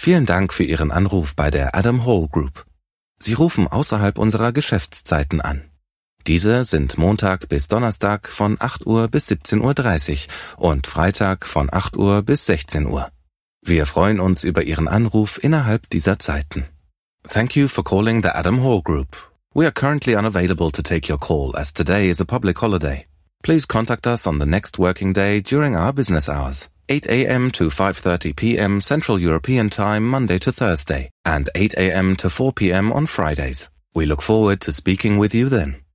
Vielen Dank für Ihren Anruf bei der Adam Hall Group. Sie rufen außerhalb unserer Geschäftszeiten an. Diese sind Montag bis Donnerstag von 8 Uhr bis 17:30 Uhr und Freitag von 8 Uhr bis 16 Uhr. Wir freuen uns über Ihren Anruf innerhalb dieser Zeiten. Thank you for calling the Adam Hall Group. We are currently unavailable to take your call as today is a public holiday. Please contact us on the next working day during our business hours, 8 a.m. to 5:30 p.m. Central European Time Monday to Thursday, and 8 a.m. to 4 p.m. on Fridays. We look forward to speaking with you then.